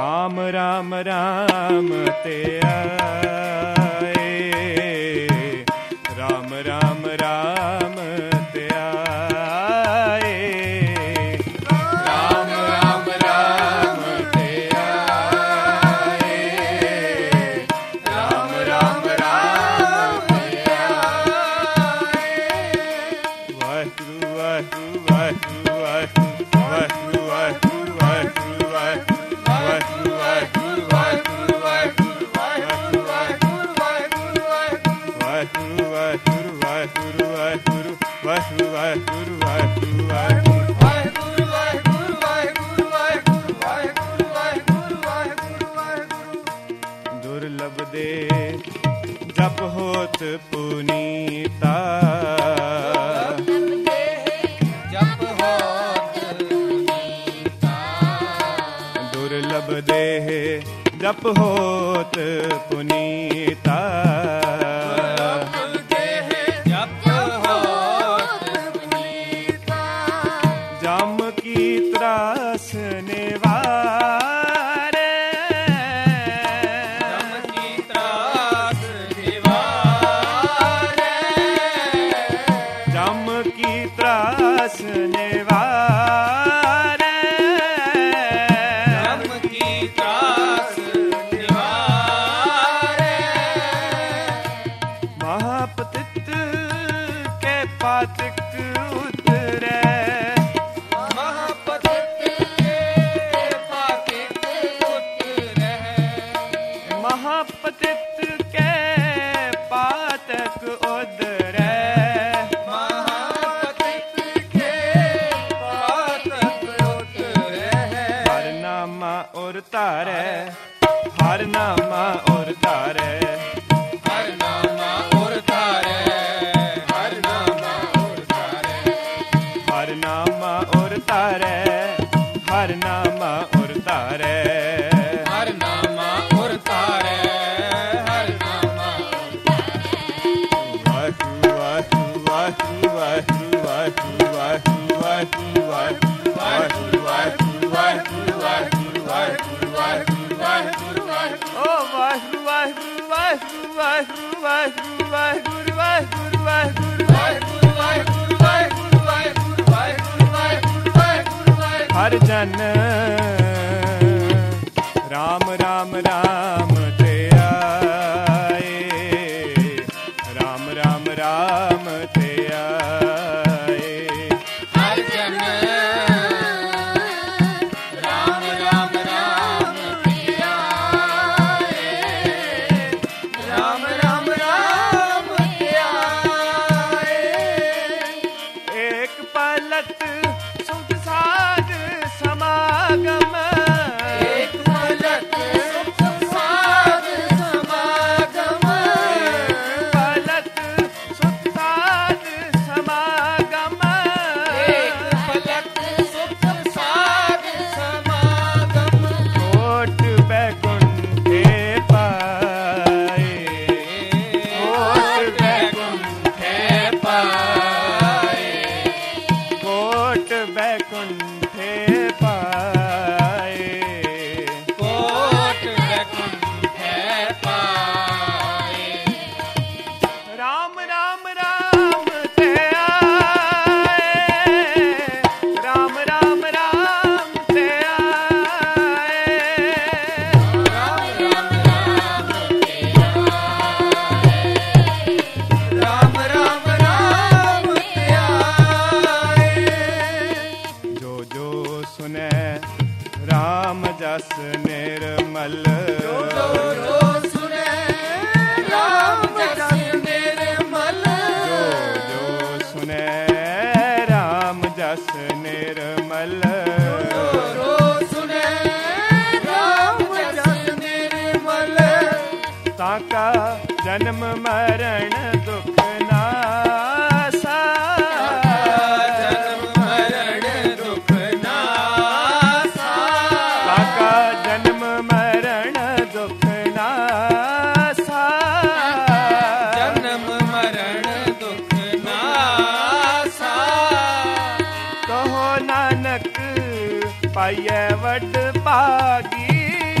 ਰਾਮ ਰਾਮ ਰਾਮ ਤੇ ਆਏ, ਰਾਮ ਰਾਮ ਰਾਮ ਤੇ ਆਏ, ਰਾਮ ਰਾਮ ਰਾਮ ਤੇ ਆਏ, ਰਾਮ ਰਾਮ ਰਾਮ ਤੇ ਆਏ। ਵਾਹਿਗੁਰੂ ਵਾਹਿਗੁਰੂ ਵਾਹਿਗੁਰੂ ਵਾਹਿਗੁਰੂ ਵਾਹਿਗੁਰੂ ਵਾਹਿਗੁਰੂ ਵਾਹਿਗੁਰੂ ਵਾਹਿਗੁਰੂ ਵਾਹਿਗੁਰੂ ਵਾਹਿਗੁਰੂ ਵਾਹਿਗੁਰੂ ਵਾਹਿਗੁਰੂ ਵਾਹਿਗੁਰੂ ਵਾਹਿਗੁਰੂ ਵਾਹਿਗੁਰੂ ਵਾਹਿਗੁਰੂ ਵਾਹਿਗੁਰੂ ਵਾਹਿਗੁਰੂ ਦੁਰਲਭ ਦੇ ਜਪ ਹੋਤ ਪੁਨੀਤਾ, ਦੁਰਲਭ ਦੇਹ ਜਪ ਹੋਤ ਪੁਨੀਤਾ, ਜਮ ਕੀ ਤਰਾਸ ਨਿਵਾਰੇ, ਜਮ ਕੀ ਤਰਾਸ ਨਿਵਾਰੇ, ਜਮ ਕੀ ਤਰਾਸ ਨਿਵਾਰੇ, ਜਮ ਕੀ ਤਰਾਸ ਨਿਵਾਰੇ, ਮਹਾਪਤਿਤ ਕੇ ਪਾਤਕ ਉਤਰੇ, ਮਹਾਪਤਿਤ ਕੇ ਪਾਤਕ ਉਦਰੈ, ਮਹਾਪਤਿਤ ਕੇ ਪਾਤਕ ਉਦਰੈ, ਹਰ ਨਾਮਾ ਉਰ ਧਾਰੈ, ਹਰ ਨਾਮਾ ਉਰ ਧਾਰੈ, ਹਰ ਨਾਮਾ ਉਰ ਧਾਰੈ, ਹਰ ਨਾਮਾ ਉਰ ਧਾਰੈ, ਹਰ ਨਾਮਾ ਉਰ ਧਾਰੈ, ਹਰ ਨਾਮਾ ਉਰ ਧਾਰੈ, ਹਰ ਨਾਮਾ ਉਰ ਧਾਰੈ, ਹਰ ਨਾਮਾ ਉਰ ਧਾਰੈ। ਵਾਹਿਗੁਰੂ ਵਾਹਿਗੁਰੂ ਵਾਹਿਗੁਰੂ ਵਾਹਿਗੁਰੂ ਵਾਹਿਗੁਰੂ ਵਾਹਿਗੁਰੂ ਵਾਹਿਗੁਰੂ ਵਾਹਿਗੁਰੂ ਵਾਹਿਗੁਰੂ ਵਾਹਿਗੁਰੂ ਵਾਹਿਗੁਰੂ ਵਾਹਿਗੁਰੂ ਵਾਹਿਗੁਰੂ ਵਾਹਿਗੁਰੂ, ਓ ਵਾਹਿਗੁਰੂ ਵਾਹਿਗੁਰੂ ਵਾਹਿਗੁਰੂ ਵਾਹਿਗੁਰੂ ਵਾਹਿਗੁਰੂ ਵਾਹਿਗੁਰੂ ਵਾਹਿਗੁਰੂ ਵਾਹਿਗੁਰੂ ਵਾਹਿਗੁਰੂ ਵਾਹਿਗੁਰੂ ਵਾਹਿਗੁਰੂ ਵਾਹਿਗੁਰੂ ਵਾਹਿਗੁਰੂ ਵਾਹਿਗੁਰੂ ਵਾਹਿਗੁਰੂ, ਹਰ ਜਨ ਰਾਮ ਰਾਮ ਰਾਮ ਤੇ ਆਏ, ਰਾਮ ਰਾਮ ਰਾਮ ਤੇ ਆਏ, ਹਰ ਜਨ ਰਾਮ ਰਾਮ ਰਾਮ ਤੇ ਆਏ, ਰਾਮ ਰਾਮ ਰਾਮ ਤੇ ਆਏ, ਏਕ ਪਲਕ ਸੁਖ ਸਾਧ ਸਮਾਗਮ, ਏਕ ਪਲਕ ਸੁਖ ਸਾਧ ਸਮਾਗਮ, ਪਲਕ ਸੁਖ ਸਾਧ ਸਮਾਗਮ, ਏਕ ਪਲਕ ਸੁਖ ਸਾਧ ਸਮਾਗਮ, ਕੋਟ ਬੈਕੁੰਠੇ ਪਾਏ, ਕੋਟ ਬੈਕੁੰਠੇ ਪਾਏ, ਕੋਟ ਬੈਕੁੰਠੇ ਪਾਏ, ਕੋਟ ਬੈਕੁੰਠੇ ਪਾਏ, ਰਾਮ ਰਾਮ ਰਾਮ ਤੇ ਆਏ, ਰਾਮ ਰਾਮ ਰਾਮ ਤੇ ਆਏ, ਰਾਮ ਰਾਮ ਰਾਮ ਤੇ ਆਏ, ਰਾਮ ਰਾਮ ਰਾਮ ਤੇ ਆਏ, ਜੋ ਜੋ ਸੁਨੈ ਰਾਮ ਜਸ ਨਿਰਮਲ, ਜੋ ਜੋ ਸੁਨੈ ਰਾਮ ਜਸ ਨਿਰਮਲ, ਜੋ ਜੋ ਸੁਨੈ ਰਾਮ ਜਸ ਨਿਰਮਲ, ਜੋ ਜੋ ਸੁਨੈ ਰਾਮ ਜਸ ਨਿਰਮਲ, ਤਾਕਾ ਜਨਮ ਮਰਨ ਦੁਖ ਨਾਸਾ, ਜਨਮ ਮਰਨ ਦੁਖ ਨਾਸਾ, ਤਾਕਾ ਜਨਮ ਮਰਨ ਦੁਖ ਨਾਸਾ, ਜਨਮ ਮਰਨ ਦੁਖ ਨਾਸਾ, ਕਹੋ ਨਾਨਕ ਪਾਈਐ ਵੱਡ ਭਾਗੀ,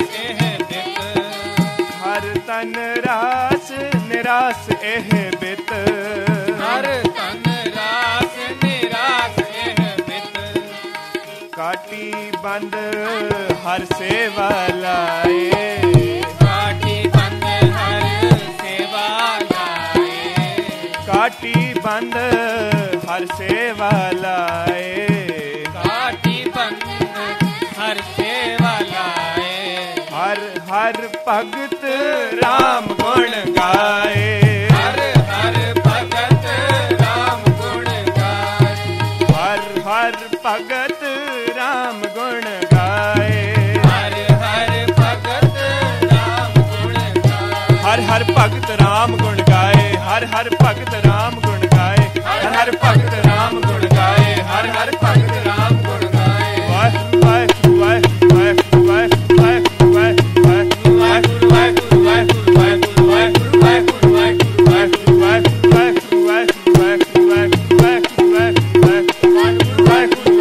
ਬੰਦ ਹਰ ਸੇਵਾ ਲਾਏ, ਕਾਟੀ ਬੰਦ ਹਰ ਸੇਵਾ ਲਾਏ, ਕਾਟੀ ਬੰਦ ਹਰ ਸੇਵਾ ਲਾਏ, ਕਾਟੀ ਬੰਦ ਹਰ ਸੇਵਾ ਲਾਏ, ਹਰ ਹਰ ਭਗਤ ਰਾਮ ਗੁਣ ਗਾਏ, ਹਰ ਹਰ ਭਗਤ ਰਾਮ ਗੁਣ ਗਾਏ, ਹਰ ਹਰ ਭਗਤ ਰਾਮ ਗੁਣ ਗਾਏ, ਹਰ ਹਰ ਭਗਤ ਰਾਮ ਗੁਣ ਗਾਏ, ਹਰ ਹਰ ਭਗਤ ਰਾਮ ਗੁਣ ਗਾਏ, ਹਰ ਹਰ ਭਗਤ ਰਾਮ ਗੁਣ ਗਾਏ, ਹਰ ਹਰ ਭਗਤ ਰਾਮ ਗੁਣ ਗਾਏ, ਹਰ ਹਰ ਭਗਤ ਰਾਮ ਗੁਣ ਗਾਏ। ਵਾਹਿਗੁਰੂ ਵਾਹਿਗੁਰੂ ਵਾਹਿਗੁਰੂ ਵਾਹਿਗੁਰੂ ਵਾਹਿਗੁਰੂ ਵਾਹਿਗੁਰੂ ਵਾਹਿਗੁਰੂ ਵਾਹਿਗੁਰੂ ਵਾਹਿਗੁਰੂ ਵਾਹਿਗੁਰੂ ਵਾਹਿਗੁਰੂ ਵਾਹਿਗੁਰੂ ਵਾਹਿਗੁਰੂ ਵਾਹਿਗੁਰੂ ਵਾਹਿਗੁਰੂ ਵਾਹਿਗੁਰੂ ਵਾਹਿਗੁਰੂ ਵਾਹਿਗੁਰੂ ਵਾਹਿਗੁਰੂ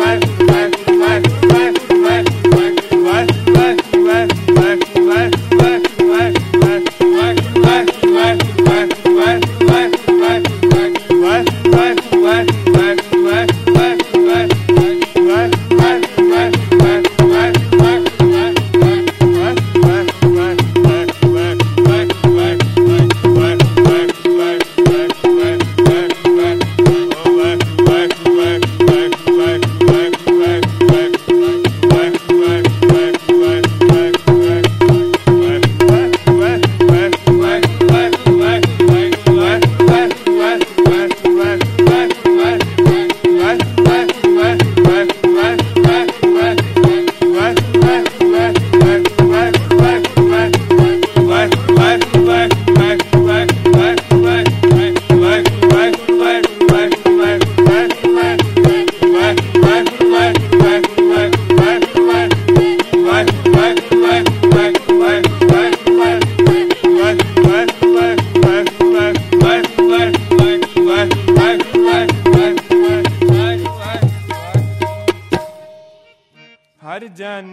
ਹਰ ਜਨ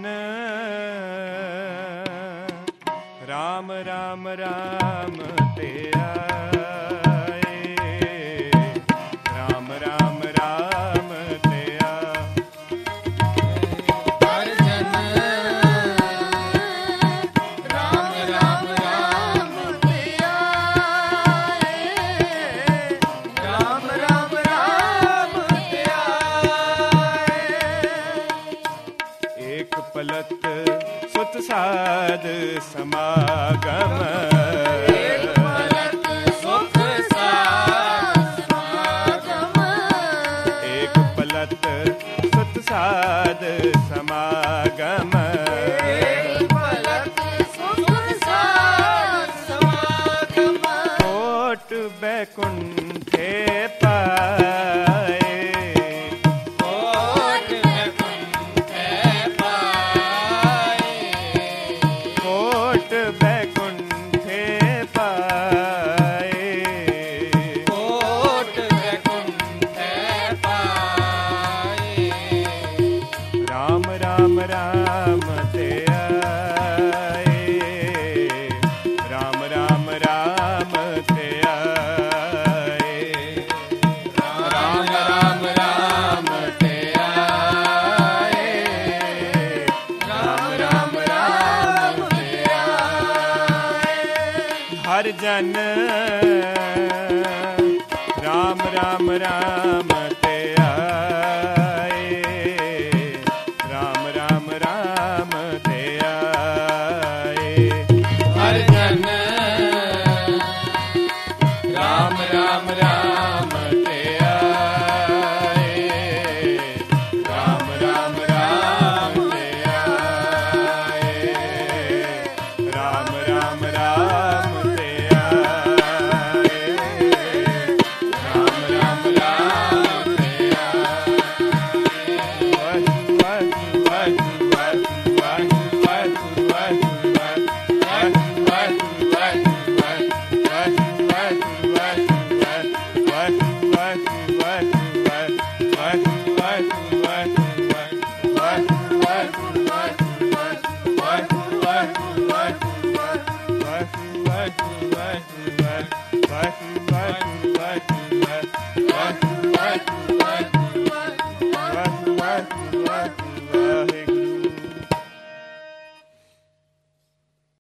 ਰਾਮ ਰਾਮ ਰਾਮ ਤੇ ਆਏ, ਰਾਮ ਰਾਮ ਰਾਮ ਤੇ ਆ, ਹਰ ਜਨ ਰਾਮ ਰਾਮ ਰਾਮ ਤੇ ਆਏ, ਰਾਮ ਰਾਮ ਰਾਮ ਤੇ ਆਏ, ਏਕ ਪਲਤ ਸੁਤ ਸਾਧ ਸਮਾਗਮ, ਏਕ ਪਲਕ ਸੁਖ ਸਾਧ ਸਮਾਗਮ, ਏਕ ਪਲਤ ਸੁਤ ਸਾਧ ਸਮਾਗਮ, ਏਕ ਪਲਕ ਸੁਖ ਸਾਧ ਸਮਾਗਮ, ਕੋਟ ਬੈਕੁੰਠੇ ਪਾਏ, ਕੋਟ ਬੈਕੁੰਠੇ ਪਾਏ, ਕੋਟ ਬੈਕੁੰਠੇ ਪਾਏ, ਕੋਟ ਬੈਕੁੰਠੇ ਪਾਏ, ਰਾਮ ਰਾਮ ਰਾਮ ਤੇ ਆਏ, ਰਾਮ ਰਾਮ ਰਾਮ ਤੇ ਆਏ, ਰਾਮ ਰਾਮ ਰਾਮ ਤੇ ਆਏ, ਰਾਮ ਰਾਮ ਰਾਮ ਤੇ ਆਏ, ਹਰ ਜਨ ਰਾਮ ਰਾਮ ਰਾਮ ਤੇ ਆਏ, ਰਾਮ ਰਾਮ ਰਾਮ ਤੇ ਆਏ, ਹਰ ਜਨ ਰਾਮ ਰਾਮ ਰਾਮ ਤੇ ਆਏ, ਰਾਮ ਰਾਮ ਰਾਮ ਤੇ ਆਏ, ਰਾਮ ਰਾਮ ਰਾਮ ਤੇ ਆਏ, ਰਾਮ ਰਾਮ ਰਾਮ ਤੇ Bye.